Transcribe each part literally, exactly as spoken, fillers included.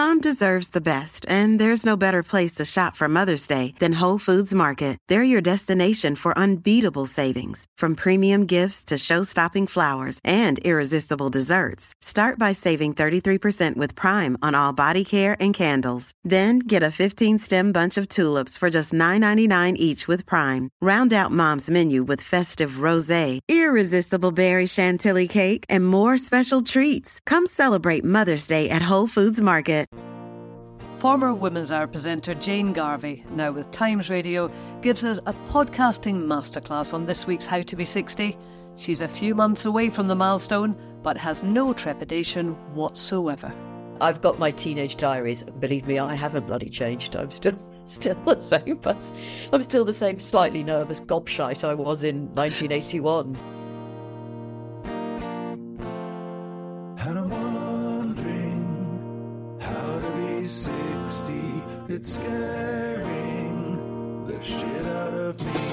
Mom deserves the best, and there's no better place to shop for Mother's Day than Whole Foods Market. They're your destination for unbeatable savings, from premium gifts to show-stopping flowers and irresistible desserts. Start by saving thirty-three percent with Prime on all body care and candles. Then get a fifteen-stem bunch of tulips for just nine ninety-nine each with Prime. Round out Mom's menu with festive rosé, irresistible berry chantilly cake, and more special treats. Come celebrate Mother's Day at Whole Foods Market. Former Women's Hour presenter Jane Garvey, now with Times Radio, gives us a podcasting masterclass on this week's How to Be sixty. She's a few months away from the milestone, but has no trepidation whatsoever. I've got my teenage diaries. Believe me, I haven't bloody changed. I'm still still the same, but I'm still the same slightly nervous gobshite I was in nineteen eighty-one. And I'm wondering how to be sixty. It's scaring the shit out of me.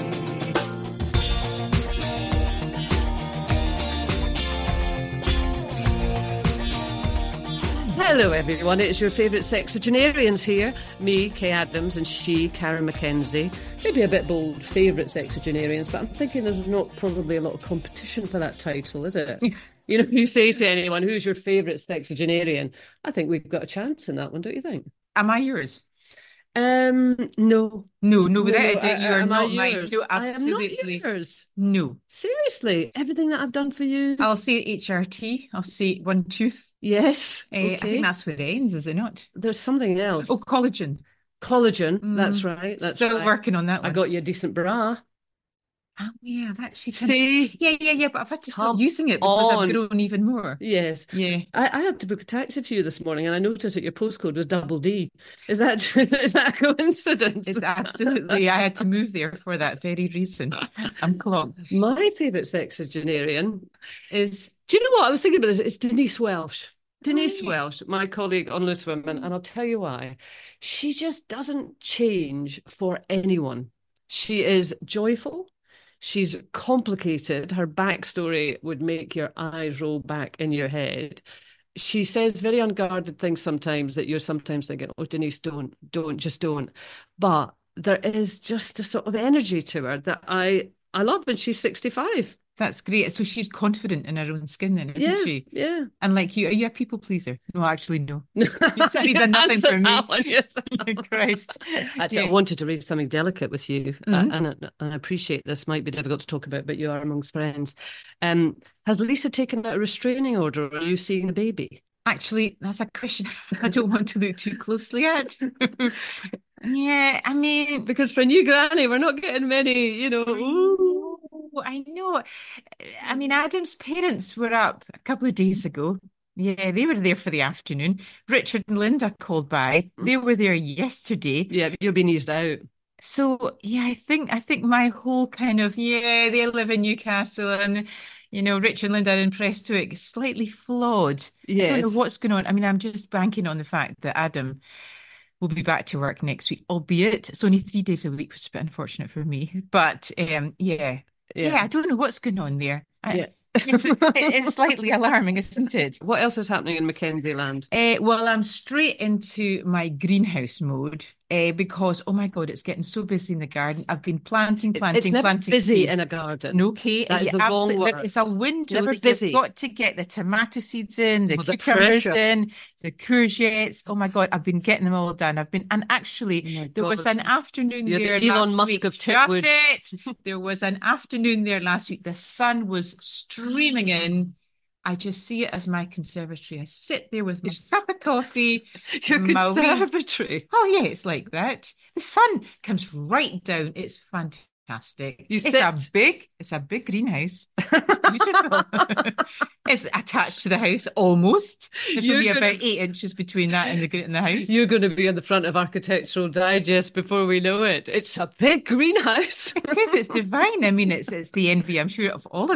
Hello everyone, it's your favourite sexagenarians here. Me, Kay Adams, and she, Karen McKenzie. Maybe a bit bold, favourite sexagenarians, but I'm thinking there's not probably a lot of competition for that title, is it? You know, you say to anyone, who's your favourite sexagenarian? I think we've got a chance in that one, don't you think? Am I yours? Um, no. No, no, without no, a doubt, you I, are am not I mine. yours? No, I am absolutely. not yours. No. Seriously, everything that I've done for you. I'll say H R T. I'll say one tooth. Yes. Uh, okay. I think that's where it ends, is it not? There's something else. Oh, collagen. Collagen. Mm, that's right. That's Still right. working on that one. I got you a decent bra. Oh, yeah, I've actually... See? Yeah, yeah, yeah, but I've had to stop Come using it because on. I've grown even more. Yes. Yeah. I, I had to book a taxi for you this morning and I noticed that your postcode was double D. Is that is that a coincidence? It's absolutely. I had to move there for that very reason. I'm clogged. My favourite sexagenarian Is... Do you know what? I was thinking about this. It's Denise Welsh. Denise Oh, yes. Welsh, my colleague on Loose Women, and I'll tell you why. She just doesn't change for anyone. She is joyful. She's complicated. Her backstory would make your eyes roll back in your head. She says very unguarded things sometimes that you're sometimes thinking, oh, Denise, don't, don't, just don't. But there is just a sort of energy to her that I, I love, and she's sixty-five. That's great. So she's confident in her own skin then, isn't Yeah, she? yeah. And like you, are you a people pleaser? No, actually, no. You've certainly done nothing for me. One, yes. Christ. Actually, Yeah. I wanted to raise something delicate with you, uh, Mhm. and, and I appreciate this might be difficult to talk about, but you are amongst friends. Um, has Lisa taken out a restraining order, or are you seeing the baby? Actually, that's a question I don't want to look too closely at. Yeah, I mean, Because for a new granny, we're not getting many, you know. Ooh. I know. I mean, Adam's parents were up a couple of days ago. Yeah, they were there for the afternoon. Richard and Linda called by. They were there yesterday. Yeah, you're being eased out. So yeah, I think I think my whole kind of yeah, they live in Newcastle and you know, Richard and Linda are in Prestwick, slightly flawed. I don't know Yes. what's going on. I mean, I'm just banking on the fact that Adam will be back to work next week, albeit it's only three days a week, which is a bit unfortunate for me. But um, yeah, yeah, Yeah. I don't know what's going on there. I, Yeah. it's, it's slightly alarming, isn't it? What else is happening in Mackenzie land? Uh, well, I'm straight into my greenhouse mode uh, because, oh my God, it's getting so busy in the garden. I've been planting, planting, It's never planting busy seeds. in a garden. Okay, That is you the wrong absolutely- word. It's a window Never that busy. you've got to get the tomato seeds in, the Oh, the cucumbers pressure. in, the courgettes. Oh my God, I've been getting them all done. I've been, and actually, Oh my there was God. an afternoon You're the there Elon last Musk week. of Shut Titwood. it. There was an afternoon there last week. The sun was streaming in. I just see it as my conservatory. I sit there with my cup of coffee. Your my wee- conservatory. Oh yeah, it's like that. The sun comes right down. It's fantastic. You it's a sit- big, it's a big greenhouse. It's beautiful. It's attached to the house almost. There's You're only gonna- about eight inches between that and the and the house. You're going to be on the front of Architectural Digest before we know it. It's a big greenhouse. It is. It's divine. I mean, it's it's the envy, I'm sure, of all of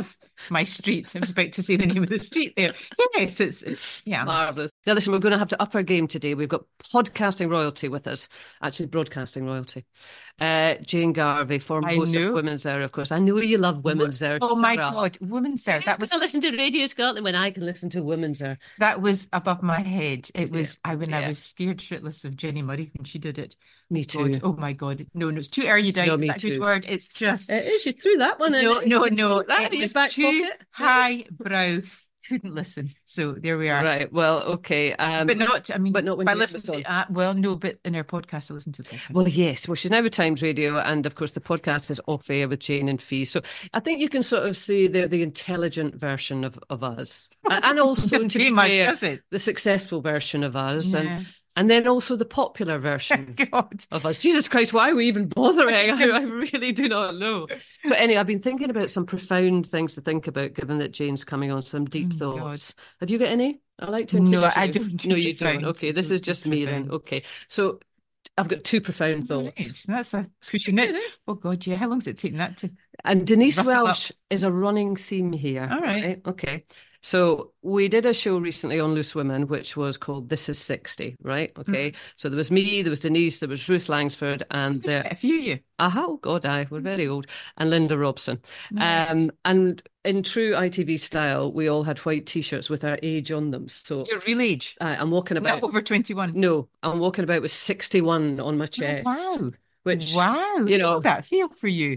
my street. I was about to say the name of the street there. Yes, it's, it's yeah. Marvellous. Now, listen, we're going to have to up our game today. We've got podcasting royalty with us, actually broadcasting royalty. Uh, Jane Garvey, former I host know. of Women's Hour, of course. I know you love Women's Hour. Oh my Shut up. God, Women's Hour. That was I listen to Radio Scotland when I can listen to Women's Hour. that was above my head. It was I when I yeah. was scared shitless of Jenny Murray when she did it. Me God, too. oh my God. No, no, it's too erudite. No, Is me that a good too. word? It's just It is. You threw that one in. no, no, no. That It in your was back too pocket. highbrow. Couldn't listen. So there we are. Right. Well, okay. Um, But not, I mean, but not when by Jane listening was on. to, uh, well, no, but in our podcast, I listen to the podcast. Well, yes. Well, she's now with Times Radio, and of course, the podcast is off air with Jane and Fee. So I think you can sort of see they're the intelligent version of, of us, and, and also, to Too be much, fair, does it? the successful version of us, Yeah. and and then also the popular version God. of us. Jesus Christ, why are we even bothering? I, I really do not know. But anyway, I've been thinking about some profound things to think about, given that Jane's coming on, some deep Oh, God. thoughts. Have you got any? I like to No, encourage I you. don't do No, you profound. don't. Okay, this Don't is do just me then. profound. Okay, so I've got two profound thoughts. Right. That's a pushing it. Oh God, yeah. How long's it taking that to? And Denise Rustle up. Welsh is a running theme here. All right. Okay. So we did a show recently on Loose Women, which was called This Is sixty, right? Okay. Mm-hmm. So there was me, there was Denise, there was Ruth Langsford, and there. A few you. Aha, oh God, I we're very old, and Linda Robson. Right. Um, and in true I T V style, we all had white T-shirts with our age on them. So Your real age. uh, I'm walking about. Not over twenty-one. No, I'm walking about with sixty-one on my chest. Oh, wow. Which, Wow. you How know, did that feel for you?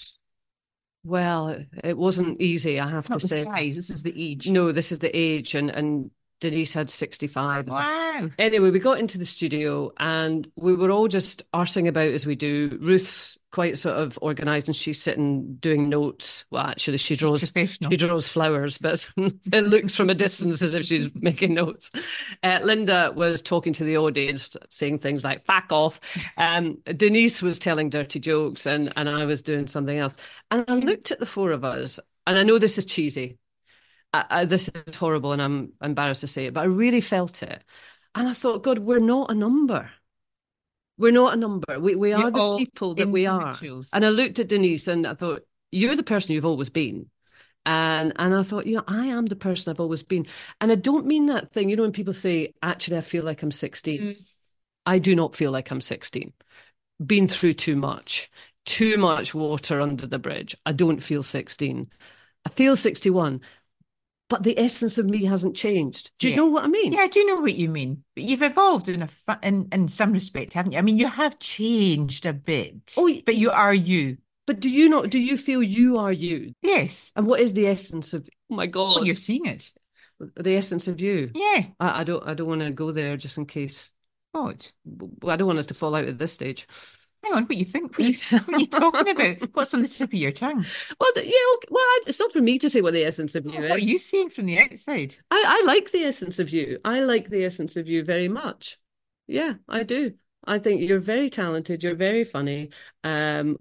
well, it, it wasn't easy, I have It's not to the say. size. This is the age. No, this is the age, and and Denise had sixty-five. Wow. Anyway, we got into the studio and we were all just arsing about as we do. Ruth's quite sort of organised, and she's sitting doing notes. Well, actually, she draws Professional. she draws flowers, but it looks from a distance as if she's making notes. Uh, Linda was talking to the audience, saying things like "fuck off." Um, Denise was telling dirty jokes, and and I was doing something else. And I looked at the four of us, and I know this is cheesy. I, I, this is horrible, and I'm embarrassed to say it, but I really felt it. And I thought, God, we're not a number. We're not a number. We we You're are the all people that we are. individuals. And I looked at Denise and I thought, you're the person you've always been. And and I thought, you know, I am the person I've always been. And I don't mean that thing, you know, when people say, actually, I feel like I'm sixteen. Mm. I do not feel like I'm sixteen. Been through too much, too much water under the bridge. I don't feel sixteen. I feel sixty-one. But the essence of me hasn't changed. Do you Yeah. know what I mean? Yeah, I do know what you mean. But you've evolved in a fu- in in some respect, haven't you? I mean, you have changed a bit, Oh, y- but you are you. But do you not? Do you feel you are you? Yes. And what is the essence of? Oh my Well, God! you're seeing it. The essence of you. Yeah. I, I don't. I don't want to go there just in case. What? Well, I don't want us to fall out at this stage. Hang on, what you think? What you, what are you talking about? What's on the tip of your tongue? Well, the- yeah. Okay, well, I, it's not for me to say what the essence of you What are is. you seeing from the outside? I, I like the essence of you. I like the essence of you very much. Yeah, I do. I think you're very talented. You're very funny. Um,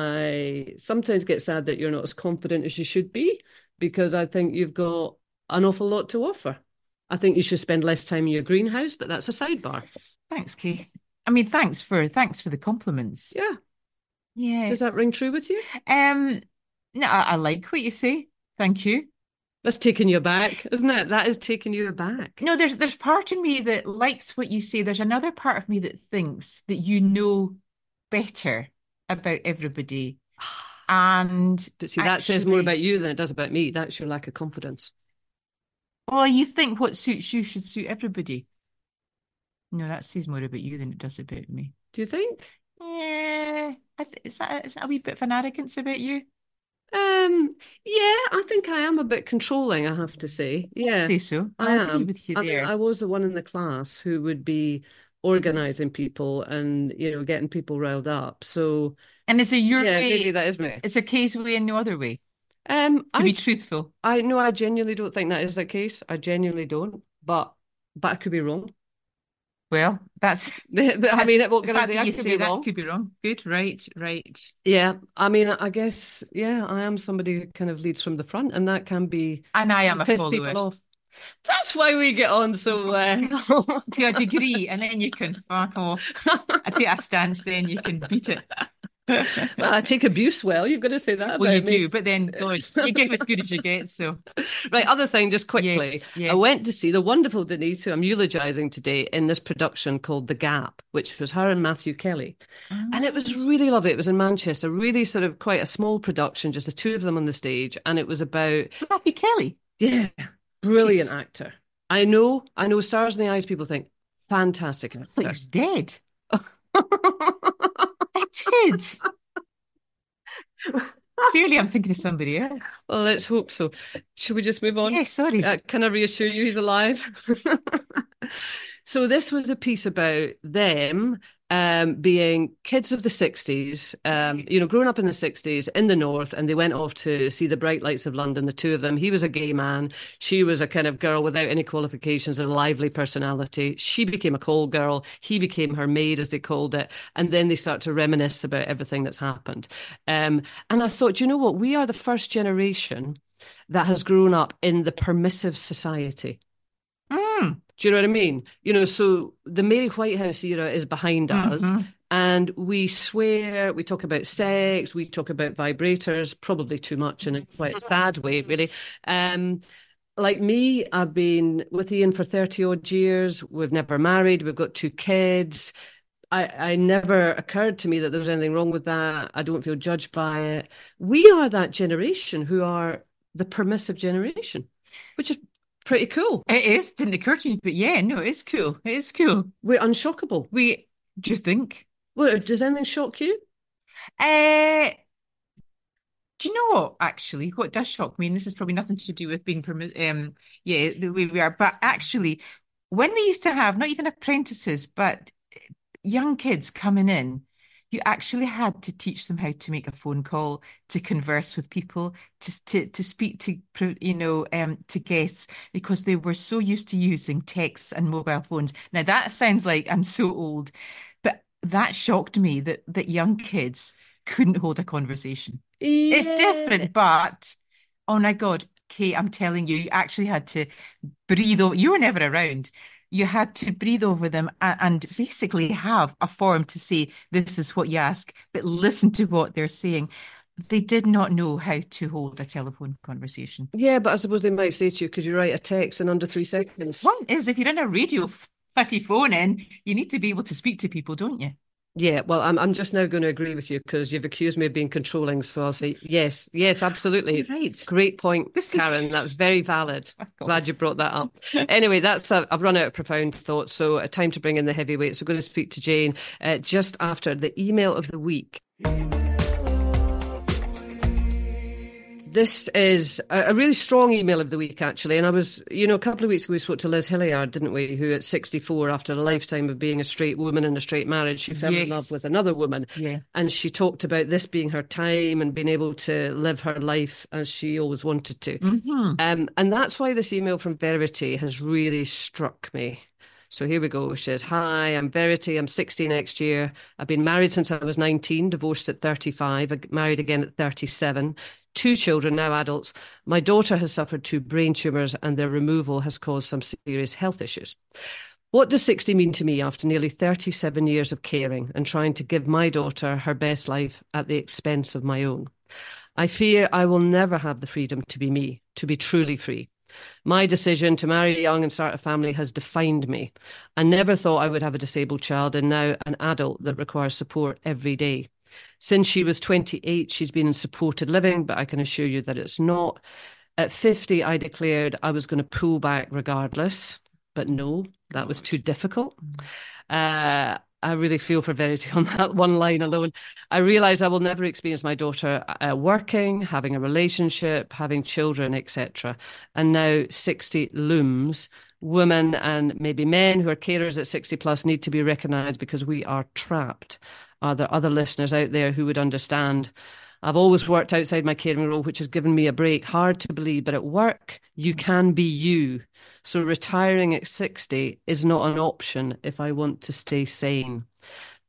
I sometimes get sad that you're not as confident as you should be, because I think you've got an awful lot to offer. I think you should spend less time in your greenhouse, but that's a sidebar. Thanks, Kay. I mean, thanks for thanks for the compliments. Yeah. Yeah. Does that ring true with you? Um, no, I, I like what you say. Thank you. That's taking you aback, isn't it? That is taking you aback. No, there's there's part of me that likes what you say. There's another part of me that thinks that you know better about everybody. And But see, that says more actually- about you than it does about me. That's your lack of confidence. well, you think what suits you should suit everybody. No, that says more about you than it does about me. Do you think? Yeah, I th is that, is that a wee bit of an arrogance about you? Um, yeah, I think I am a bit controlling, I have to say. Yeah, I say so. I I agree am. with you I mean, there. I was the one in the class who would be organizing people and, you know, getting people riled up. So, And is it your yeah, way? maybe that is me. Is there Kay's way and no other way? Um, To be I, truthful. I no, I genuinely don't think that is the case. I genuinely don't. But, but I could be wrong. Well, that's. I mean, what the can I fact say? that I you could say be that wrong. could be wrong. Good, right, right. Yeah, I mean, I guess, yeah, I am somebody who kind of leads from the front, and that can be And I am a piss follower people off. That's why we get on so well. to a degree, and then you can fuck off. I take a stance, then you can beat it. Well, I take abuse well. You've got to say that Well, you about me. do, but then, God, you get as good as you get. So, Right, other thing, just quickly. yes, yeah. I went to see the wonderful Denise, who I'm eulogising today, in this production called The Gap, which was her and Matthew Kelly. And it was really lovely. It was in Manchester, really sort of quite a small production, just the two of them on the stage. And it was about, Matthew Kelly. yeah, brilliant actor. I know, I know, stars in the eyes, people think, fantastic I thought he actor. was dead. I did. Clearly, I'm thinking of somebody else. Well, let's hope so. Should we just move on? Yeah, sorry. Uh, can I reassure you he's alive? So this was a piece about them um, being kids of the sixties, um, you know, growing up in the sixties in the north, and they went off to see the bright lights of London, the two of them. He was a gay man. She was a kind of girl without any qualifications and a lively personality. She became a call girl. He became her maid, as they called it. And then they start to reminisce about everything that's happened. Um, and I thought, you know what? We are the first generation that has grown up in the permissive society. Mm. Do you know what I mean? You know, so the Mary Whitehouse era is behind us, Mm-hmm. and we swear, we talk about sex, we talk about vibrators, probably too much in a quite sad way, really. Um, like me, I've been with Ian for thirty odd years. We've never married. We've got two kids. I, I never occurred to me that there was anything wrong with that. I don't feel judged by it. We are that generation who are the permissive generation, which is pretty cool. It is. Didn't occur to me, but yeah, no, it's cool. It is cool. We're unshockable. We, do you think? Well, does anything shock you? Uh, do you know what, actually, what does shock me, and this is probably nothing to do with being, permi- um, yeah, the way we are, but actually, when we used to have not even apprentices, but young kids coming in, you actually had to teach them how to make a phone call, to converse with people, to to to speak to you know um to guests, because they were so used to using texts and mobile phones. Now that sounds like I'm so old, but that shocked me that that young kids couldn't hold a conversation. Yeah. It's different, but oh my God, Kate, I'm telling you, you actually had to breathe over. You were never around. You had to breathe over them and, and basically have a form to say, this is what you ask, but listen to what they're saying. They did not know how to hold a telephone conversation. Yeah, but I suppose they might say to you, could you write a text in under three seconds? One is, if you're in a radio fitty phone in, you need to be able to speak to people, don't you? Yeah, well, I'm I'm just now going to agree with you because you've accused me of being controlling. So I'll say yes, yes, absolutely. Right. Great point, This is- Karen. That was very valid. Oh, God. Glad you brought that up. Anyway, that's a, I've run out of profound thoughts, so uh, time to bring in the heavyweights. We're going to speak to Jane uh, just after the email of the week. This is a, a really strong email of the week, actually. And I was, you know, a couple of weeks ago we spoke to Liz Hilliard, didn't we? Who at sixty-four, after a lifetime of being a straight woman in a straight marriage, she fell Yes. in love with another woman. Yeah. And she talked about this being her time and being able to live her life as she always wanted to. Mm-hmm. Um, and that's why this email from Verity has really struck me. So here we go. She says, hi, I'm Verity. I'm sixty next year. I've been married since I was nineteen, divorced at thirty-five, I got married again at thirty-seven. Two children, now adults. My daughter has suffered two brain tumours and their removal has caused some serious health issues. What does sixty mean to me after nearly thirty-seven years of caring and trying to give my daughter her best life at the expense of my own? I fear I will never have the freedom to be me, to be truly free. My decision to marry young and start a family has defined me. I never thought I would have a disabled child and now an adult that requires support every day. Since she was twenty-eight, she's been in supported living, but I can assure you that it's not. At fifty, I declared I was going to pull back regardless, but no, that was too difficult. Uh, I really feel for Verity on that one line alone. I realise I will never experience my daughter uh, working, having a relationship, having children, et cetera. And now sixty looms. Women and maybe men who are carers at sixty plus need to be recognised because we are trapped. Are there other listeners out there who would understand? I've always worked outside my caring role, which has given me a break. Hard to believe, but at work, you can be you. So retiring at sixty is not an option if I want to stay sane.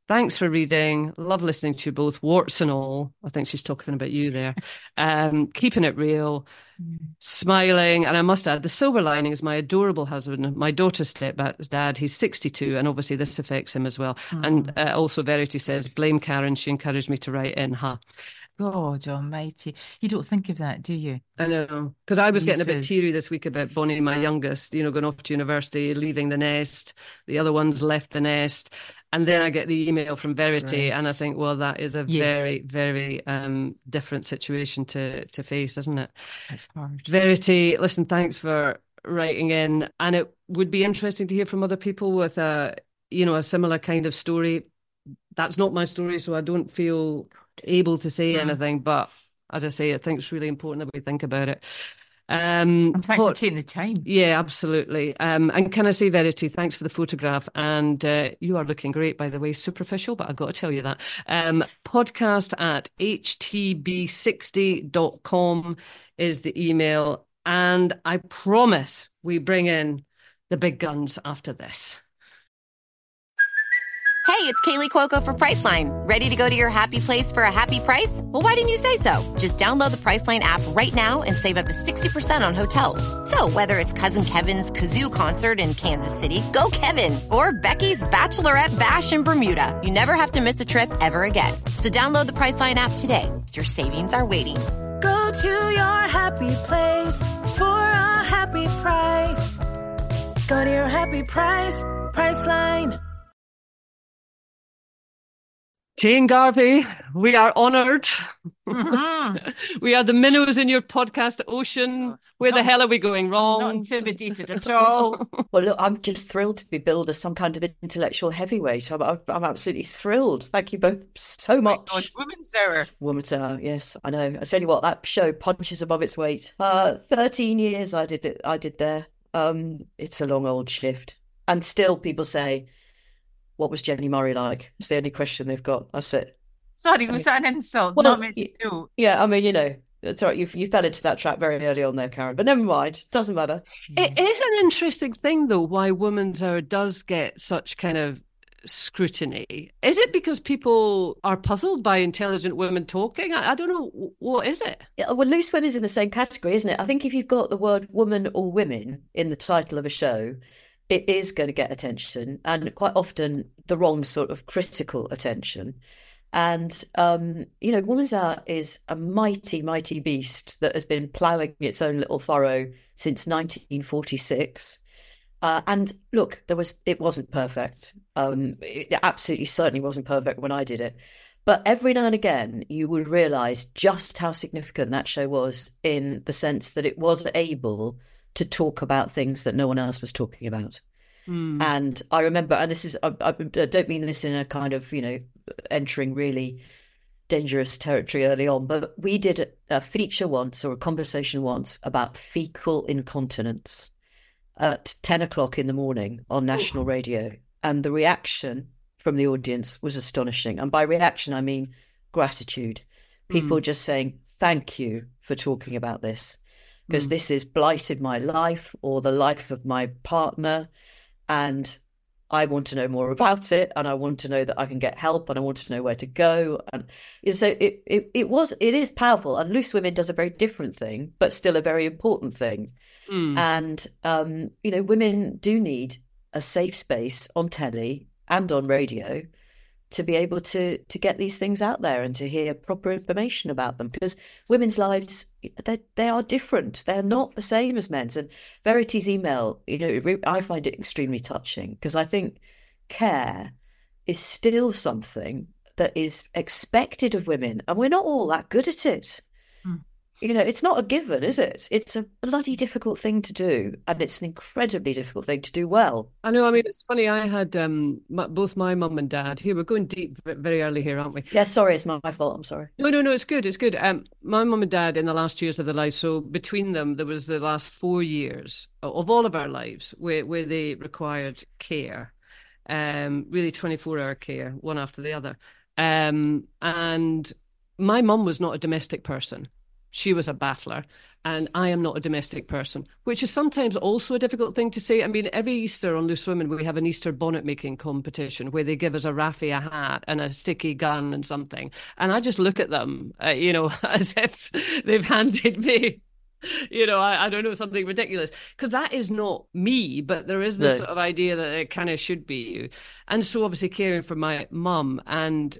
Thanks for reading. Love listening to you both, warts and all. I think she's talking about you there. Um, keeping it real, smiling. And I must add, the silver lining is my adorable husband, my daughter's stepdad's dad. He's sixty-two, and obviously this affects him as well. Mm. And uh, also Verity says, blame Karen. She encouraged me to write in, huh? God almighty. You don't think of that, do you? I know, because I was getting a bit Jesus. teary this week about Bonnie, my youngest, you know, going off to university, leaving the nest. The other ones left the nest. And then I get the email from Verity, Right. and I think, well, that is a Yeah. very, very um, different situation to to face, isn't it? It's hard. Verity, listen, thanks for writing in. And it would be interesting to hear from other people with a, you know, a similar kind of story. That's not my story, so I don't feel able to say Mm. anything. But as I say, I think it's really important that we think about it. Um, And thank you what- for taking the time. yeah, absolutely. Um, and can I say, Verity, thanks for the photograph. And uh, you are looking great, by the way, superficial, but I've got to tell you that. Um, podcast at h t b sixty dot com is the email. And I promise we bring in the big guns after this. Hey, it's Kaylee Cuoco for Priceline. Ready to go to your happy place for a happy price? Well, why didn't you say so? Just download the Priceline app right now and save up to sixty percent on hotels. So whether it's Cousin Kevin's Kazoo Concert in Kansas City, go Kevin, or Becky's Bachelorette Bash in Bermuda, you never have to miss a trip ever again. So download the Priceline app today. Your savings are waiting. Go to your happy place for a happy price. Go to your happy price, Priceline. Jane Garvey, we are honoured. Mhm. We are the minnows in your podcast ocean. Where the Not- hell are we going Not wrong? intimidated at all. Well, look, I'm just thrilled to be billed as some kind of intellectual heavyweight. I'm, I'm, I'm absolutely thrilled. Thank you both so much. God, Women's Hour. Woman's Hour, yes, I know. I tell you what, that show punches above its weight. Uh, thirteen years I did it. I did there. Um, it's a long old shift, and still people say, "What was Jenny Murray like?" It's the only question they've got. That's it. Sorry, was that an insult? Well, Not meant to y- do. Yeah, I mean, you know, it's all right. You you fell into that trap very early on there, Karen. But never mind. Doesn't matter. It is an interesting thing, though, why Women's Hour does get such kind of scrutiny. Is it because people are puzzled by intelligent women talking? I, I don't know. What is it? Yeah, well, loose women's in the same category, isn't it? I think if you've got the word woman or women in the title of a show, it is going to get attention, and quite often the wrong sort of critical attention. And, um, you know, Woman's Hour is a mighty, mighty beast that has been ploughing its own little furrow since nineteen forty-six. Uh, and look, there was it wasn't perfect. Um, it absolutely certainly wasn't perfect when I did it. But every now and again, you would realise just how significant that show was, in the sense that it was able to talk about things that no one else was talking about. Hmm. And I remember, and this is, I, I don't mean this in a kind of, you know, entering really dangerous territory early on, but we did a, a feature once, or a conversation once, about fecal incontinence at ten o'clock in the morning on national radio. And the reaction from the audience was astonishing. And by reaction, I mean gratitude. People Mm. just saying, thank you for talking about this, because Mm. this has blighted my life or the life of my partner. And I want to know more about it, and I want to know that I can get help, and I want to know where to go. And so it, it, it was, it is powerful. And Loose Women does a very different thing, but still a very important thing. Mm. And, um, you know, women do need a safe space on telly and on radio to be able to to get these things out there and to hear proper information about them, because women's lives, they they are different. They're not the same as men's. And Verity's email, you know, it re- I find it extremely touching, because I think care is still something that is expected of women, and we're not all that good at it. Mm. You know, it's not a given, is it? It's a bloody difficult thing to do, and it's an incredibly difficult thing to do well. I know. I mean, it's funny. I had um, my, both my mum and dad. Here, we're going deep v- very early here, aren't we? Yeah, sorry, it's my, my fault. I'm sorry. No, no, no. It's good. It's good. Um, my mum and dad in the last years of their life. So between them, there was the last four years of of all of our lives where where they required care, um, really twenty-four hour care, one after the other. Um, and my mum was not a domestic person. She was a battler, and I am not a domestic person, which is sometimes also a difficult thing to say. I mean, every Easter on Loose Women, we have an Easter bonnet making competition where they give us a raffia hat and a sticky gun and something. And I just look at them, uh, you know, as if they've handed me, you know, I, I don't know, something ridiculous. Because that is not me, but there is this No. sort of idea that it kind of should be you. And so obviously caring for my mum, and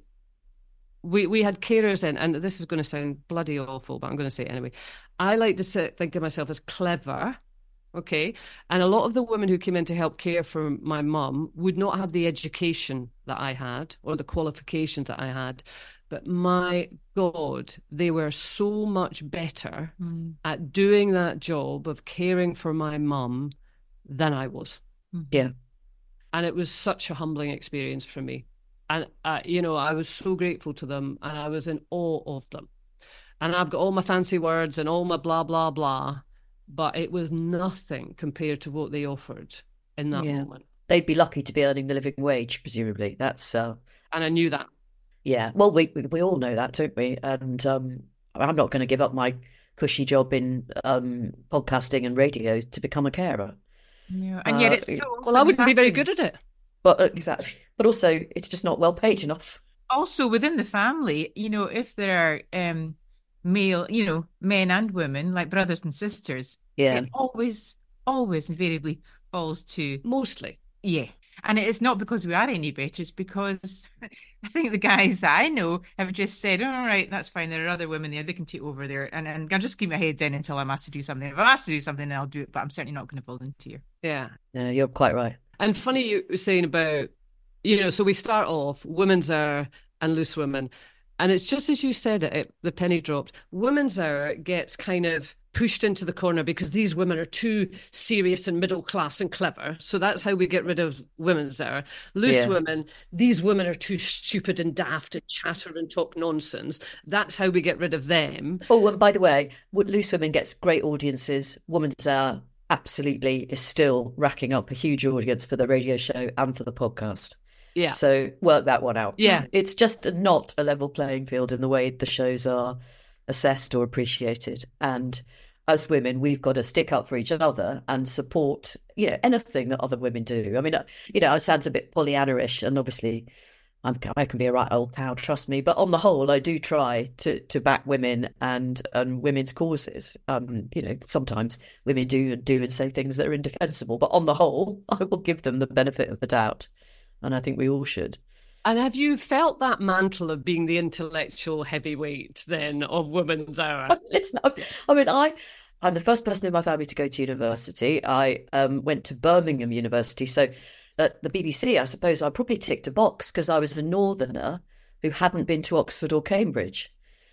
we we had carers in, and this is going to sound bloody awful, but I'm going to say it anyway. I like to sit, think of myself as clever, okay? And a lot of the women who came in to help care for my mum would not have the education that I had or the qualifications that I had. But my God, they were so much better Mm. at doing that job of caring for my mum than I was. Yeah. And it was such a humbling experience for me. And, uh, you know, I was so grateful to them, and I was in awe of them. And I've got all my fancy words and all my blah, blah, blah, but it was nothing compared to what they offered in that Yeah. moment. They'd be lucky to be earning the living wage, presumably. That's, uh, And I knew that. yeah. Well, we we, we all know that, don't we? And um, I'm not going to give up my cushy job in um, podcasting and radio to become a carer. Yeah. And yet Uh, it's so Well, I often wouldn't be very good happens. at it. But uh, exactly. But also, it's just not well paid enough. Also within the family, you know, if there are um male, you know, men and women, like brothers and sisters, Yeah. it always, always invariably falls to, Mostly. yeah. And it's not because we are any better, it's because I think the guys that I know have just said, oh, all right, that's fine. There are other women there, they can take over there. And, and I'll just keep my head down until I'm asked to do something. If I'm asked to do something, then I'll do it, but I'm certainly not going to volunteer. Yeah. No, you're quite right. And funny you were saying about, you know, so we start off Women's Hour and Loose Women. And it's just as you said it, it the penny dropped. Women's Hour gets kind of pushed into the corner because these women are too serious and middle class and clever. So that's how we get rid of Women's Hour. Loose Yeah. Women, these women are too stupid and daft and chatter and talk nonsense. That's how we get rid of them. Oh, and by the way, Wo- Loose Women gets great audiences. Woman's Hour absolutely is still racking up a huge audience for the radio show and for the podcast. Yeah. So work that one out. Yeah. It's just not a level playing field in the way the shows are assessed or appreciated. And as women, we've got to stick up for each other and support, you know, anything that other women do. I mean, uh, you know, it sounds a bit Pollyanna-ish, and obviously I'm, I can be a right old cow, trust me. But on the whole, I do try to to back women and and women's causes. Um, you know, sometimes women do do and say things that are indefensible, but on the whole, I will give them the benefit of the doubt, and I think we all should. And have you felt that mantle of being the intellectual heavyweight then of Women's Hour? It's not. I mean, I. I'm the first person in my family to go to university. I um, went to Birmingham University, so at the B B C, I suppose I probably ticked a box because I was a northerner who hadn't been to Oxford or Cambridge.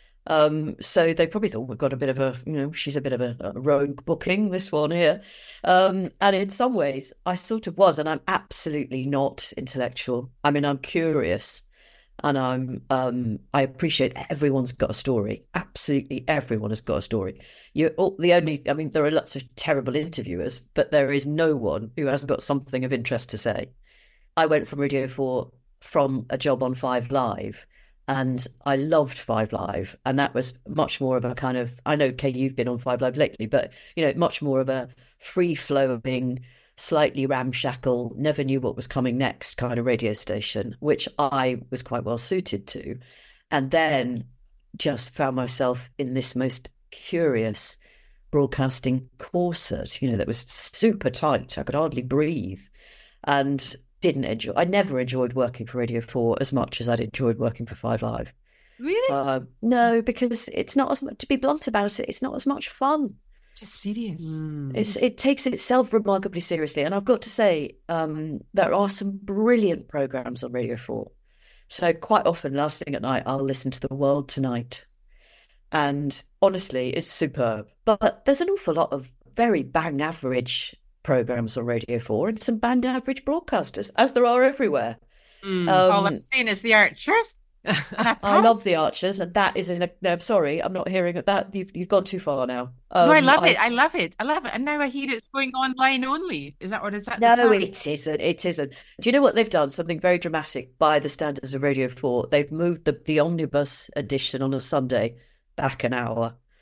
Um, so they probably thought we've got a bit of a, you know, she's a bit of a, a rogue booking, this one here. Um, and in some ways, I sort of was, and I'm absolutely not intellectual. I mean, I'm curious, and I'm um, I appreciate everyone's got a story. Absolutely, everyone has got a story. You, the only, I mean, there are lots of terrible interviewers, but there is no one who hasn't got something of interest to say. I went from Radio four from a job on Five Live. And I loved Five Live, and that was much more of a kind of, I know, Kay, you've been on Five Live lately, but, you know, much more of a free-flowing, slightly ramshackle, never knew what was coming next kind of radio station, which I was quite well suited to. And then just found myself in this most curious broadcasting corset, you know, that was super tight. I could hardly breathe. And didn't enjoy. I never enjoyed working for Radio four as much as I'd enjoyed working for Five Live. Really? Uh, no, because it's not as much. To be blunt about it, it's not as much fun. Just serious. Mm. It's it takes itself remarkably seriously, and I've got to say, um, there are some brilliant programs on Radio four. So quite often, last thing at night, I'll listen to The World Tonight, and honestly, it's superb. But there's an awful lot of very bang average programs on Radio four and some bang average broadcasters, as there are everywhere. Mm. Um, All I'm saying is the Archers. And I, I love the Archers, and that is in a, no, I'm sorry, I'm not hearing it. That you've you've gone too far now. Um, no, I love I, it. I love it. I love it. And now I hear it's going online only. Is that what is that? the No, plan? it isn't. It isn't. Do you know what they've done? Something very dramatic by the standards of Radio four. They've moved the, the omnibus edition on a Sunday back an hour.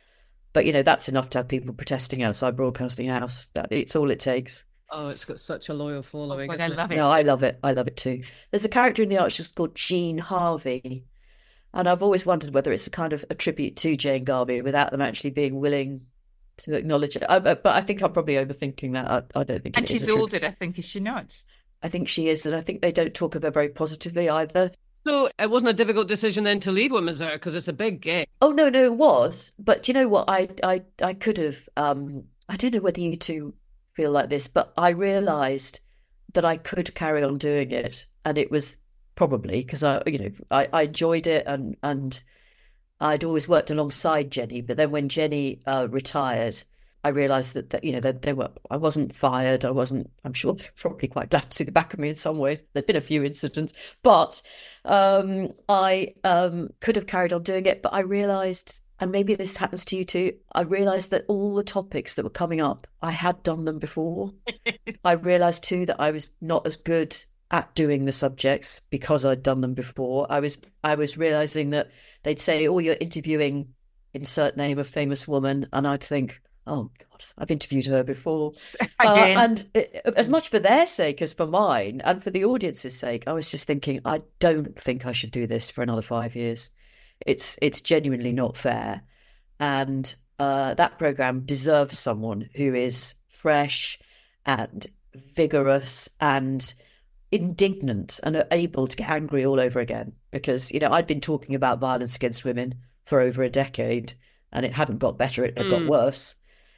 But, you know, that's enough to have people protesting outside Broadcasting House. That it's all it takes. Oh, it's got such a loyal following. Oh, God, I isn't it? love it. No, I love it. I love it too. There's a character in the Archers called Jean Harvey. And I've always wondered whether it's a kind of a tribute to Jane Garvey without them actually being willing to acknowledge it. I, but I think I'm probably overthinking that. I, I don't think And it is she's a tri- older, I think, is she not? I think she is. And I think they don't talk of her very positively either. So it wasn't a difficult decision then to leave Women's Hour because it's a big gig. Oh, no, no, it was. But do you know what? I, I, I could have, um, I don't know whether you two feel like this, but I realised that I could carry on doing it. And it was probably because I, you know, I, I enjoyed it and, and I'd always worked alongside Jenny. But then when Jenny uh, retired, I realised that, that you know, that they were, I wasn't fired. I wasn't, I'm sure they're probably quite glad to see the back of me in some ways. There'd been a few incidents, but um, I um, could have carried on doing it. But I realised, and maybe this happens to you too, I realised that all the topics that were coming up, I had done them before. I realised too that I was not as good at doing the subjects because I'd done them before. I was, I was realising that they'd say, oh, you're interviewing insert name of famous woman. And I'd think, oh, God, I've interviewed her before. Again. Uh, and it, as much for their sake as for mine and for the audience's sake, I was just thinking, I don't think I should do this for another five years. It's it's genuinely not fair. And uh, that programme deserves someone who is fresh and vigorous and indignant and able to get angry all over again. Because, you know, I'd been talking about violence against women for over a decade and it hadn't got better, it had Mm. got worse.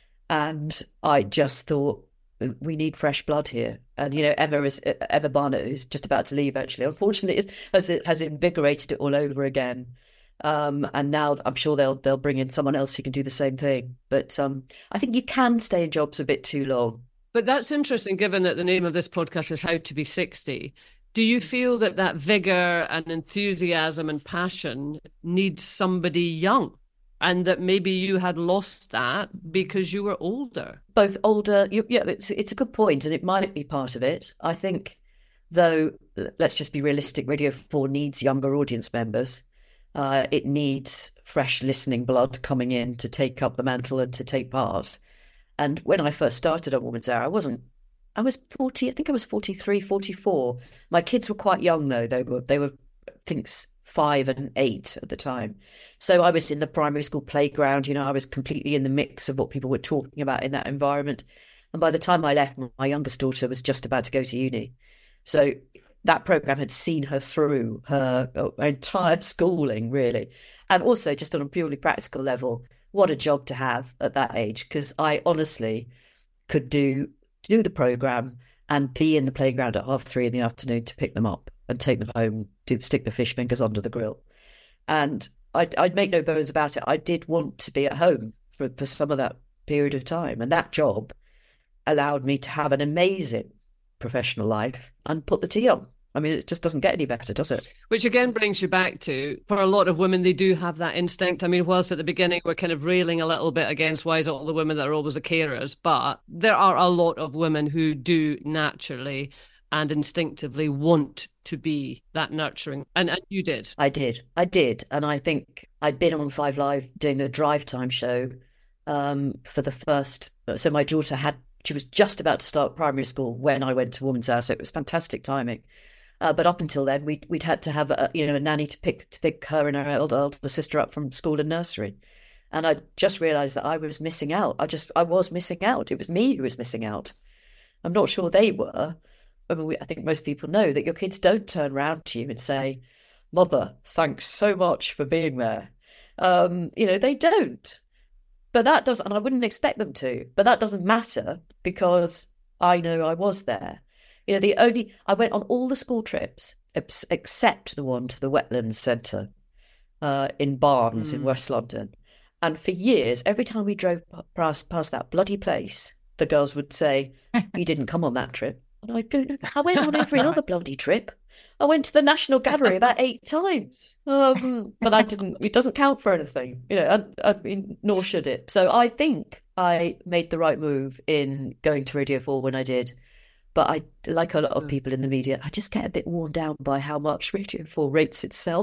And I just thought, we need fresh blood here. And, you know, Emma is Emma Barnett, who's just about to leave, actually, unfortunately, is, has, has invigorated it all over again. Um, and now I'm sure they'll they'll bring in someone else who can do the same thing. But um, I think you can stay in jobs a bit too long. But that's interesting, given that the name of this podcast is How to Be sixty. Do you feel that that vigour and enthusiasm and passion needs somebody young? And that maybe you had lost that because you were older? Both older, you, yeah, it's, it's a good point, and it might be part of it. I think, though, let's just be realistic, Radio four needs younger audience members. Uh, it needs fresh listening blood coming in to take up the mantle and to take part. And when I first started on Woman's Hour, I wasn't, I was forty, I think I was forty-three, forty-four. My kids were quite young, though. They were, they were, I think, five and eight at the time. So I was in the primary school playground, you know, I was completely in the mix of what people were talking about in that environment. And by the time I left, my youngest daughter was just about to go to uni. So that programme had seen her through her, her entire schooling, really. And also just on a purely practical level, what a job to have at that age, because I honestly could do do the programme and be in the playground at half three in the afternoon to pick them up and take them home, to stick the fish fingers under the grill. And I'd, I'd make no bones about it. I did want to be at home for, for some of that period of time. And that job allowed me to have an amazing professional life and put the tea on. I mean, it just doesn't get any better, does it? Which again brings you back to, for a lot of women, they do have that instinct. I mean, whilst at the beginning we're kind of railing a little bit against why is it all the women that are always the carers, but there are a lot of women who do naturally and instinctively want to be that nurturing. And, and you did. I did. I did. And I think I'd been on Five Live doing the drive time show um, for the first. So my daughter had, she was just about to start primary school when I went to Woman's Hour. So it was fantastic timing. Uh, but up until then, we'd, we'd had to have a, you know, a nanny to pick to pick her and her elder, elder sister up from school and nursery. And I just realised that I was missing out. I just, I was missing out. It was me who was missing out. I'm not sure they were. I mean, we, I think most people know that your kids don't turn around to you and say, "Mother, thanks so much for being there." Um, you know, they don't. But that doesn't, and I wouldn't expect them to. But that doesn't matter because I know I was there. You know, the only, I went on all the school trips ex- except the one to the Wetlands Centre uh, in Barnes mm. in West London. And for years, every time we drove past, past that bloody place, the girls would say, "You didn't come on that trip." And I'd go, "I went on every other bloody trip. I went to the National Gallery about eight times. Um, but I didn't, it doesn't count for anything, you know, I, I mean, nor should it." So I think I made the right move in going to Radio four when I did. But I, like a lot of people in the media, I just get a bit worn down by how much Radio four rates itself.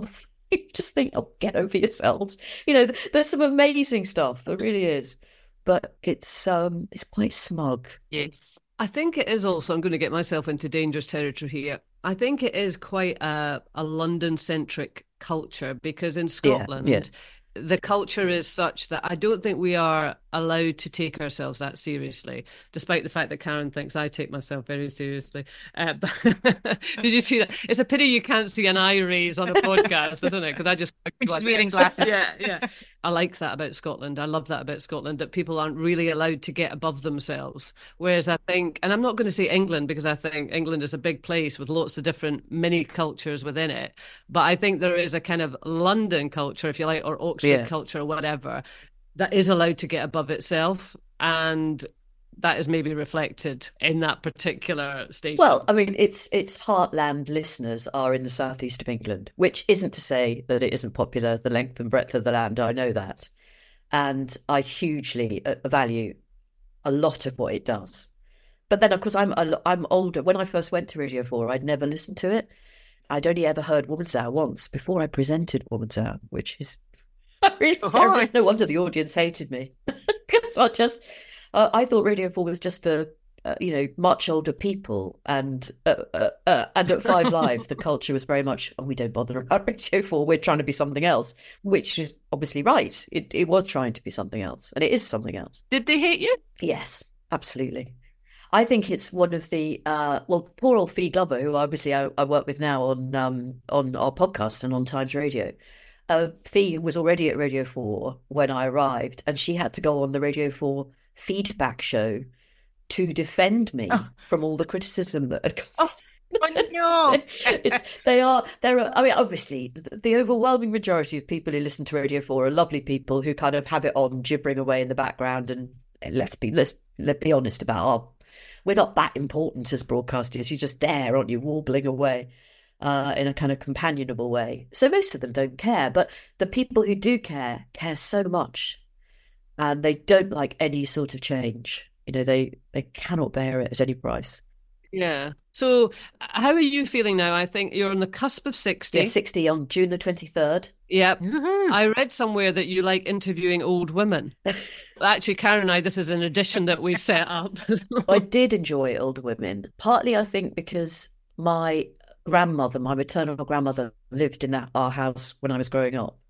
You just think, oh, get over yourselves. You know, there's some amazing stuff. There really is. But it's um, it's quite smug. Yes. I think it is also, I'm going to get myself into dangerous territory here. I think it is quite a, a London-centric culture, because in Scotland, yeah, yeah. the culture is such that I don't think we are allowed to take ourselves that seriously, despite the fact that Karen thinks I take myself very seriously. Uh, but did you see that? It's a pity you can't see an eye raise on a podcast, isn't it? Because I just She's wearing glasses. Yeah, yeah. I like that about Scotland. I love that about Scotland, that people aren't really allowed to get above themselves. Whereas I think, and I'm not going to say England, because I think England is a big place with lots of different mini cultures within it. But I think there is a kind of London culture, if you like, or Oxford Yeah. culture or whatever, that is allowed to get above itself, and that is maybe reflected in that particular station. Well, I mean, it's it's heartland listeners are in the southeast of England, which isn't to say that it isn't popular, the length and breadth of the land. I know that. And I hugely uh, value a lot of what it does. But then, of course, I'm a- I'm older. When I first went to Radio four, I'd never listened to it. I'd only ever heard Woman's Hour once before I presented Woman's Hour, which is really Oh, terrible. it's- No wonder the audience hated me. Because I just, uh, I thought Radio four was just for, uh, you know, much older people. And uh, uh, uh, and at Five Live, the culture was very much, oh, we don't bother about Radio four. We're trying to be something else, which is obviously right. It, it was trying to be something else. And it is something else. Did they hate you? Yes, absolutely. I think it's one of the uh, well, poor old Fee Glover, who obviously I, I work with now on um, on our podcast and on Times Radio. Uh, Fee was already at Radio four when I arrived, and she had to go on the Radio four feedback show to defend me Oh. from all the criticism that had come. Oh no! It's they are there are I mean obviously the, the overwhelming majority of people who listen to Radio four are lovely people who kind of have it on gibbering away in the background, and let's be let's let's be honest about our we're not that important as broadcasters. You're just there, aren't you, warbling away uh, in a kind of companionable way. So most of them don't care, but the people who do care care so much, and they don't like any sort of change. You know, they they cannot bear it at any price. Yeah. So how are you feeling now? I think you're on the cusp of sixty. Yeah, sixty on June the twenty-third. Yep. Woohoo. I read somewhere that you like interviewing old women. Actually, Karen and I, this is an addition that we've set up. I did enjoy older women, partly I think because my grandmother, my maternal grandmother, lived in that our house when I was growing up.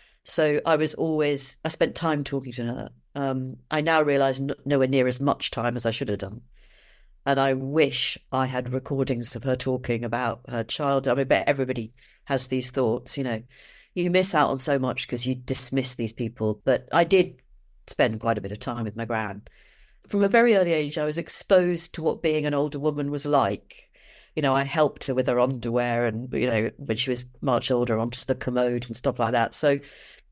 So I was always, I spent time talking to her. Um, I now realise n- nowhere near as much time as I should have done. And I wish I had recordings of her talking about her child. I mean, but everybody has these thoughts, you know. You miss out on so much because you dismiss these people. But I did spend quite a bit of time with my gran. From a very early age, I was exposed to what being an older woman was like. You know, I helped her with her underwear and, you know, when she was much older, onto the commode and stuff like that. So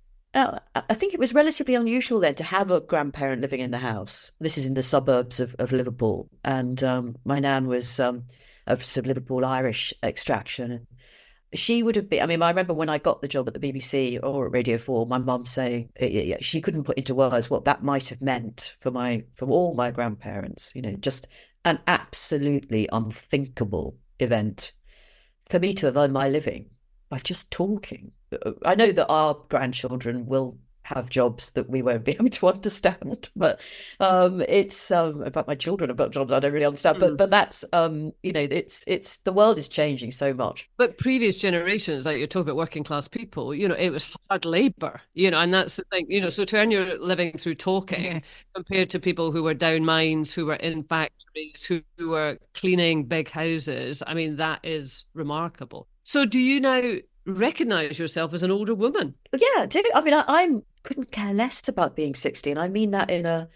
uh, I think it was relatively unusual then to have a grandparent living in the house. This is in the suburbs of, of Liverpool. And um, my nan was um, of sort of Liverpool Irish extraction. And she would have been, I mean, I remember when I got the job at the B B C or at Radio four, my mum saying uh, she couldn't put into words what that might have meant for my, for all my grandparents, you know, just an absolutely unthinkable event for me to have earned my living by just talking. I know that our grandchildren will have jobs that we won't be able to understand, but um, it's um, in fact my children have got jobs I don't really understand. Mm. But but that's um, you know, it's it's the world is changing so much. But previous generations, like you're talking about working class people, you know, it was hard labour, you know, and that's the thing, you know, so to earn your living through talking Yeah. compared to people who were down mines, who were in factories, who, who were cleaning big houses, I mean, that is remarkable. So do you now recognise yourself as an older woman? Yeah, do I mean I I'm couldn't care less about being sixty, and I mean that in a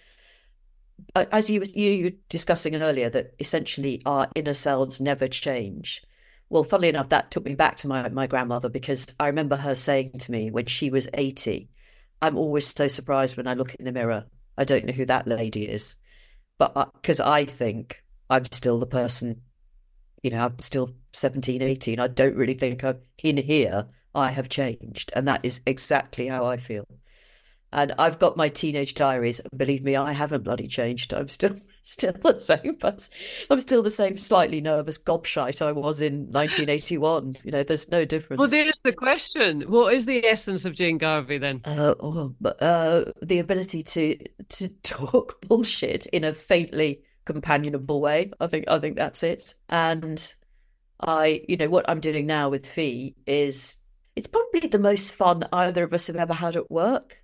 as you you you were discussing earlier, that essentially our inner selves never change. Well, funnily enough, that took me back to my my grandmother, because I remember her saying to me when she was eighty, "I'm always so surprised when I look in the mirror. I don't know who that lady is, but because I think I'm still the person, you know, I'm still seventeen, eighteen. I don't really think I'm in here. I have changed." And that is exactly how I feel. And I've got my teenage diaries, and believe me, I haven't bloody changed. I'm still still the same. But I'm still the same slightly nervous gobshite I was in nineteen eighty-one. You know, there's no difference. Well, there's the question. What is the essence of Jane Garvey then? Uh, oh, uh, the ability to to talk bullshit in a faintly companionable way. I think I think that's it. And I, you know, what I'm doing now with Fee is it's probably the most fun either of us have ever had at work.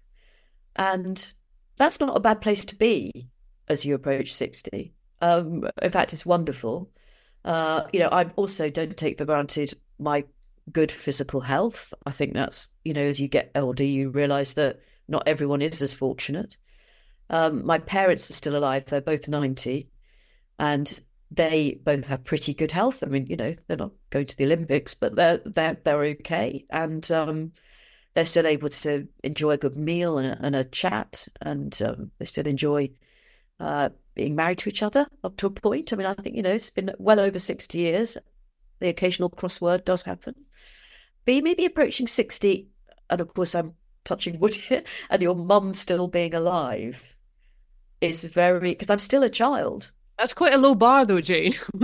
And that's not a bad place to be as you approach sixty. Um, in fact, it's wonderful. Uh, you know, I also don't take for granted my good physical health. I think that's, you know, as you get older, you realise that not everyone is as fortunate. Um, my parents are still alive. They're both ninety. And they both have pretty good health. I mean, you know, they're not going to the Olympics, but they're, they're, they're okay. And um, they're still able to enjoy a good meal and a, and a chat, and um, they still enjoy uh, being married to each other up to a point. I mean, I think, you know, it's been well over sixty years. The occasional crossword does happen. But you may be approaching sixty, and of course I'm touching wood here, and your mum still being alive is very, because I'm still a child. That's quite a low bar, though, Jane. no,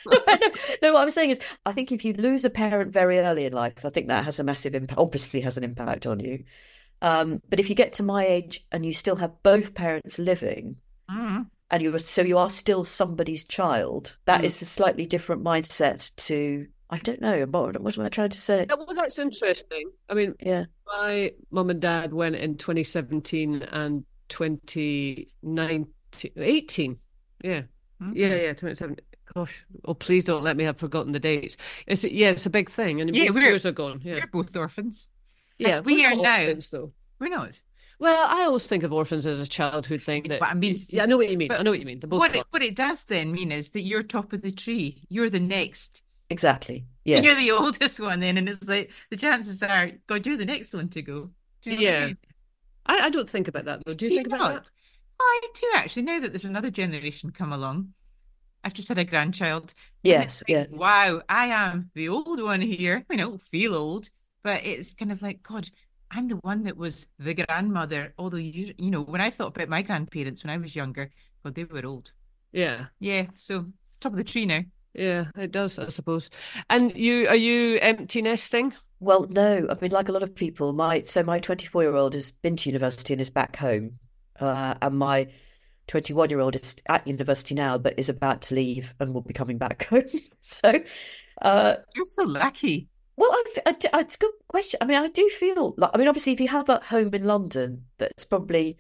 no, what I'm saying is, I think if you lose a parent very early in life, I think that has a massive impact, obviously has an impact on you. Um, but if you get to my age and you still have both parents living, Mm. and you are, so you are still somebody's child, that Mm. is a slightly different mindset to, I don't know, what, what am I trying to say? Yeah, well, that's interesting. I mean, Yeah. my mum and dad went in twenty seventeen and twenty nineteen, eighteen. Yeah. Mm. Yeah, yeah, twenty seventeen. Gosh, oh, please don't let me have forgotten the dates. It's yeah, it's a big thing, and Yeah, both we're- years are gone. Yeah, We're both orphans. yeah, we we're are not now. orphans, though. We're not. Well, I always think of orphans as a childhood thing. That, But I mean, yeah, I know what you mean. but I know what you mean. They're both What gone. it, what it does then mean is that you're top of the tree. You're the next. Exactly. Yeah. You're the oldest one then, and it's like the chances are, God, you're the next one to go. Do you know what I Yeah. mean? I, I don't think about that though. Do you Do think you about not? that? I do actually. Now that there's another generation come along, I've just had a grandchild. and Yes. it's Yeah. like, wow, I am the old one here. I mean, I don't feel old, but it's kind of like, God, I'm the one that was the grandmother. Although you, you know, when I thought about my grandparents when I was younger, God, they were old. Yeah, Yeah, so top of the tree now. yeah, it does, I suppose. And you, are you empty nesting? Well, no, I mean, like a lot of people, my so my twenty-four-year-old has been to university and is back home, uh, and my twenty-one-year-old is at university now, but is about to leave and will be coming back home. So, uh, You're so lucky. well, I, I, I- it's a good question. I mean, I do feel like, I mean, obviously, if you have a home in London, that's probably,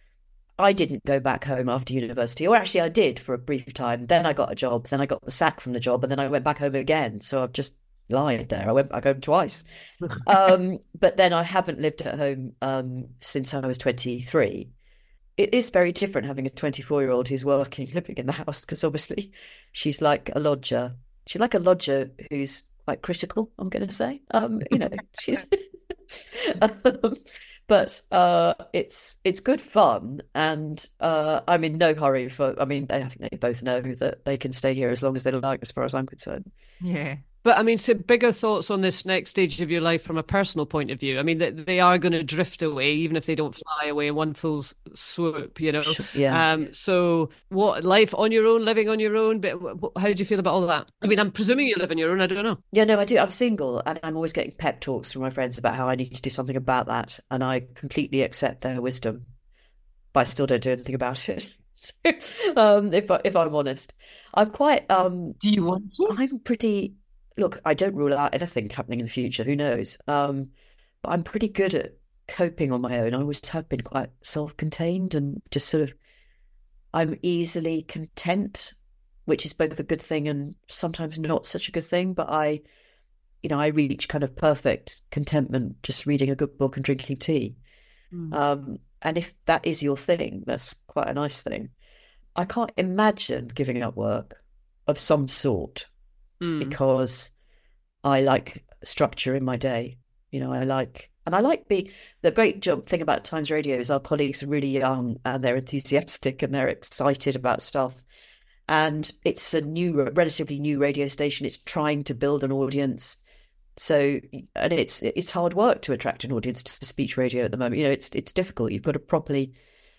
I didn't go back home after university, or actually I did for a brief time. Then I got a job, then I got the sack from the job, and then I went back home again. So I've just lied there. I went back home twice. Um, but then I haven't lived at home um, since I was twenty-three. It is very different having a twenty-four-year-old who's working, living in the house, because obviously she's like a lodger. She's like a lodger who's quite critical, I'm going to say. Um, you know, she's... um, but uh, it's it's good fun, and uh, I'm in no hurry for. I mean, I think they both know that they can stay here as long as they like, as far as I'm concerned. Yeah. But I mean, so bigger thoughts on this next stage of your life from a personal point of view. I mean, they, they are going to drift away, even if they don't fly away in one full s- swoop, you know. Sure, yeah. Um. So, what life on your own, living on your own? But wh- wh- how do you feel about all that? I mean, I'm presuming you live on your own. I don't know. Yeah, no, I do. I'm single, and I'm always getting pep talks from my friends about how I need to do something about that, and I completely accept their wisdom, but I still don't do anything about it. So, um, if I, if I'm honest, I'm quite um, Do you want to? I'm pretty. Look, I don't rule out anything happening in the future. Who knows? Um, but I'm pretty good at coping on my own. I always have been quite self-contained and just sort of. I'm easily content, which is both a good thing and sometimes not such a good thing. But I, you know, I reach kind of perfect contentment just reading a good book and drinking tea. Mm. Um, and if that is your thing, that's quite a nice thing. I can't imagine giving up work of some sort Mm. because I like structure in my day. You know, I like, and I like being, the great job thing about Times Radio is our colleagues are really young and they're enthusiastic and they're excited about stuff. And it's a new, relatively new radio station. It's trying to build an audience. So, and it's it's hard work to attract an audience to speech radio at the moment. You know, it's it's difficult. You've got to properly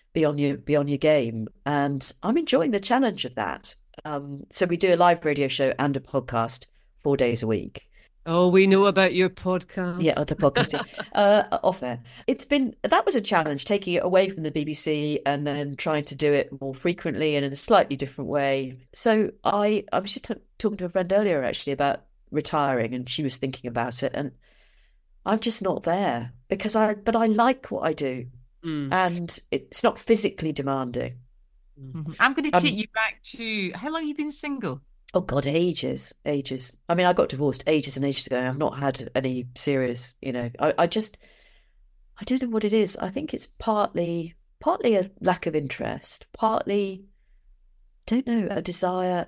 be on your be on your game, and I'm enjoying the challenge of that. Um, so we do a live radio show and a podcast four days a week. Oh, we know about your podcast. Yeah, other podcasting uh, off air. It's been that was a challenge, taking it away from the B B C and then trying to do it more frequently and in a slightly different way. So I I was just t- talking to a friend earlier actually about retiring, and she was thinking about it, and I'm just not there because I but I like what I do, Mm. and it's not physically demanding. Mhm. I'm going to Um, take you back to how long have you been single? Oh God, ages, ages. I mean, I got divorced ages and ages ago. And I've not had any serious, you know. I, I just, I don't know what it is. I think it's partly, partly a lack of interest, partly, don't know, a desire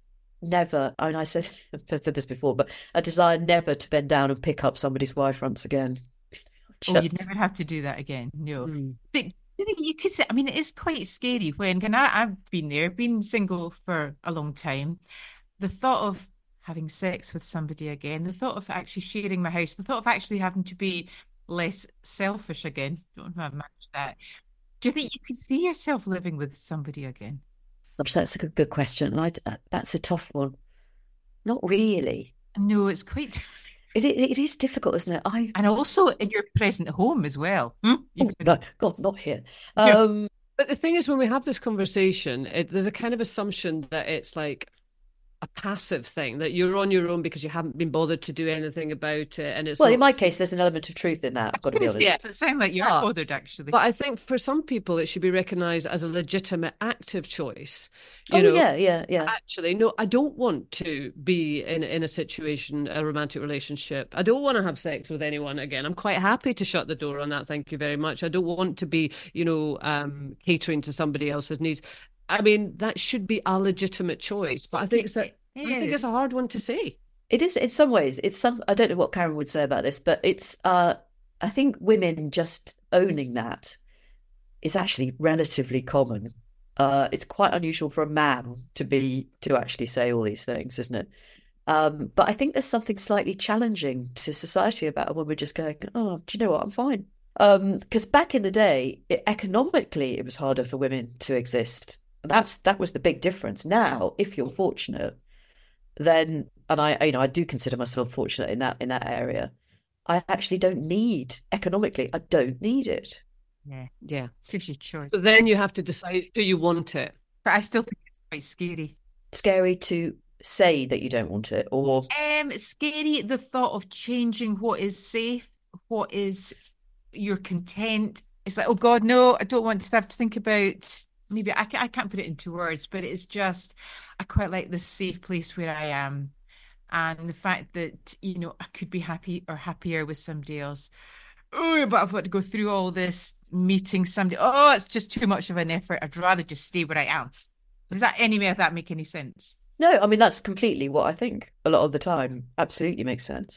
never. I mean, I said, I've said this before, but a desire never to bend down and pick up somebody's wife once again. Oh, you'd Just- never have to do that again. No. Mm. But you think you could say, I mean, it is quite scary when, and I, I've been there, been single for a long time. The thought of having sex with somebody again, the thought of actually sharing my house, the thought of actually having to be less selfish again. Don't know how to manage that. Do you think you could see yourself living with somebody again? Gosh, that's a good, good question. And I, that's a tough one. Not really. No, it's quite, It, it, it is difficult, isn't it? I, and also in your present home as well. Hmm? You oh, could- no, God, not here. Yeah. Um, But the thing is, when we have this conversation, it, there's a kind of assumption that it's like a passive thing, that you're on your own because you haven't been bothered to do anything about it. And it's well, not... in my case, there's an element of truth in that. I I've was got to be going to honest. say, it doesn't sound like you're Ah. bothered actually. But I think for some people, it should be recognised as a legitimate active choice. You Oh, know, yeah, yeah, yeah. actually, no, I don't want to be in in a situation, a romantic relationship. I don't want to have sex with anyone again. I'm quite happy to shut the door on that. Thank you very much. I don't want to be, you know, um, catering to somebody else's needs. I mean, that should be a legitimate choice. But I think it's a, I think it's a Yes. hard one to say. It is in some ways. It's some. I don't know what Karen would say about this, but it's. Uh, I think women just owning that is actually relatively common. Uh, it's quite unusual for a man to be to actually say all these things, isn't it? Um, but I think there's something slightly challenging to society about a woman just going, "Oh, do you know what? I'm fine." Um, because back in the day, it, economically, it was harder for women to exist. That's that was the big difference. Now, if you're fortunate, then, and I, you know, I do consider myself fortunate in that in that area. I actually don't need economically. I don't need it. Yeah, Yeah. gives you choice. But then you have to decide, do you want it? But I still think it's quite scary. Scary to say that you don't want it, or Um, scary the thought of changing what is safe, what is you're content. It's like, oh God, no, I don't want to have to think about. Maybe I can't, I can't put it into words, but it's just I quite like this safe place where I am, and the fact that you know I could be happy or happier with somebody else. Oh, but I've got to go through all this meeting somebody. Oh, it's just too much of an effort. I'd rather just stay where I am. Does that any of that make any sense? no. I mean, that's completely what I think a lot of the time. Absolutely makes sense.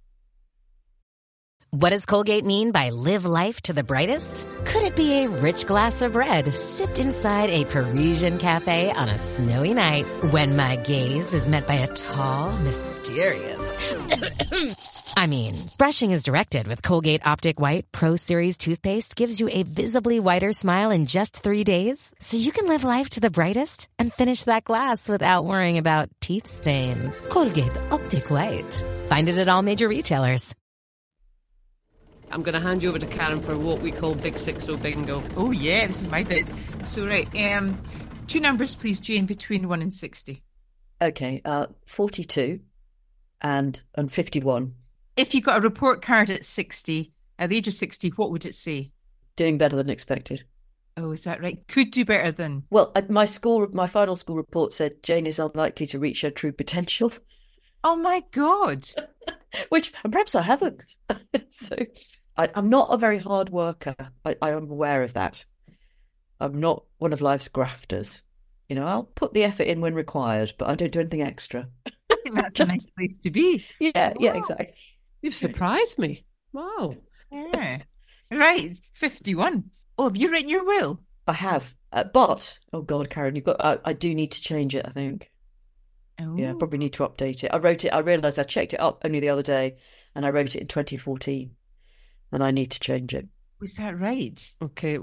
What does Colgate mean by live life to the brightest? Could it be a rich glass of red sipped inside a Parisian cafe on a snowy night when my gaze is met by a tall, mysterious... I mean, brushing is directed with Colgate Optic White Pro Series toothpaste gives you a visibly whiter smile in just three days, so you can live life to the brightest and finish that glass without worrying about teeth stains. Colgate Optic White. Find it at all major retailers. I'm going to hand you over to Karen for what we call Big Six O Bingo. Oh yeah, this is my bit. So right, um, two numbers, please, Jane, between one and sixty. Okay, uh, forty-two and and fifty-one. If you got a report card at sixty, at the age of sixty, what would it say? Doing better than expected. Oh, is that right? Could do better than. Well, uh, my school, my final school report said Jane is unlikely to reach her true potential, Oh my God. which and perhaps I haven't. So I, I'm not a very hard worker. I, I am aware of that. I'm not one of life's grafters. You know, I'll put the effort in when required, but I don't do anything extra. I think that's Just- a nice place to be. Yeah, yeah, Wow. exactly. You've surprised me. Wow. Yeah. Right, fifty-one. Oh, have you written your will? I have, uh, but oh God, Karen, you've got. I, I do need to change it. I think. Oh. Yeah, probably need to update it. I wrote it. I realised I checked it up only the other day, and I wrote it in twenty fourteen, and I need to change it. Was that right? Okay, well,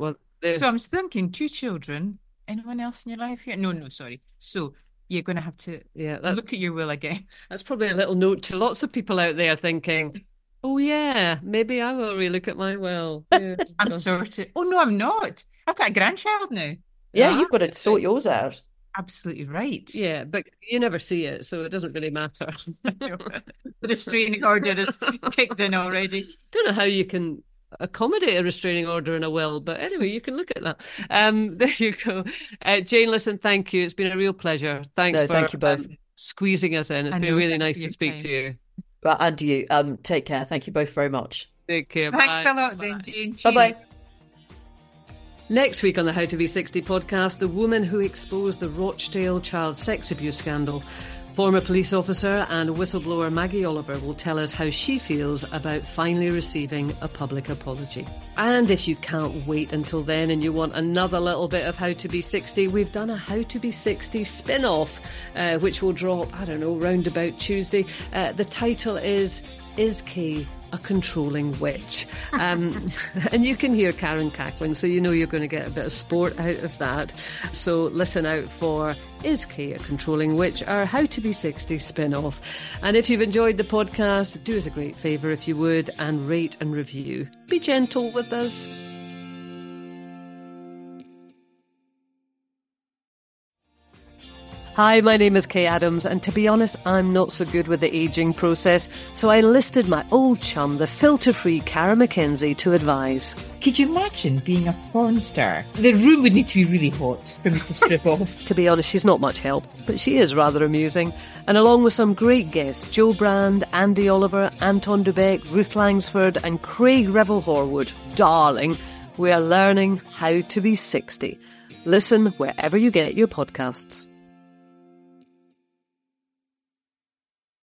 There's- So I'm thinking two children. Anyone else in your life here? No, no, sorry. So you're going to have to Yeah, that's look at your will again. that's probably a little note to lots of people out there thinking, oh yeah, maybe I will relook at my will. Yeah. I'm sorted. Oh, no, I'm not. I've got a grandchild now. Yeah, Ah, you've got to sort yours out. Absolutely right. Yeah, but you never see it, so it doesn't really matter. The restraining order is kicked in already. Don't know how you can accommodate a restraining order in a will, but anyway, you can look at that. Um, there you go. Uh, Jane, listen, thank you. It's been a real pleasure. Thanks No, for thank you both. um, squeezing us in. It's I been know, really thank nice you for to your speak time. to you. Right, and you. Um, take care. Thank you both very much. Take care. Thanks Bye. a lot Bye. then, Jane. Bye bye. Cheerio. Next week on the How to Be sixty podcast, the woman who exposed the Rochdale child sex abuse scandal. Former police officer and whistleblower Maggie Oliver will tell us how she feels about finally receiving a public apology. And if you can't wait until then and you want another little bit of How to Be sixty, we've done a How to Be sixty spin-off, uh, which will drop, I don't know, round about Tuesday. Uh, the title is Is Kay a Controlling Witch? Um, and you can hear Karen cackling, so you know you're going to get a bit of sport out of that. So listen out for Is Kay a Controlling Witch, our How to Be sixty spin-off. And if you've enjoyed the podcast, do us a great favour if you would, and rate and review. Be gentle with us. Hi, my name is Kay Adams, and to be honest, I'm not so good with the ageing process, so I enlisted my old chum, the filter-free Cara McKenzie, to advise. Could you imagine being a porn star? The room would need to be really hot for me to strip off. To be honest, she's not much help, but she is rather amusing. And along with some great guests, Joe Brand, Andy Oliver, Anton Dubeck, Ruth Langsford and Craig Revel-Horwood, darling, we are learning how to be sixty. Listen wherever you get your podcasts.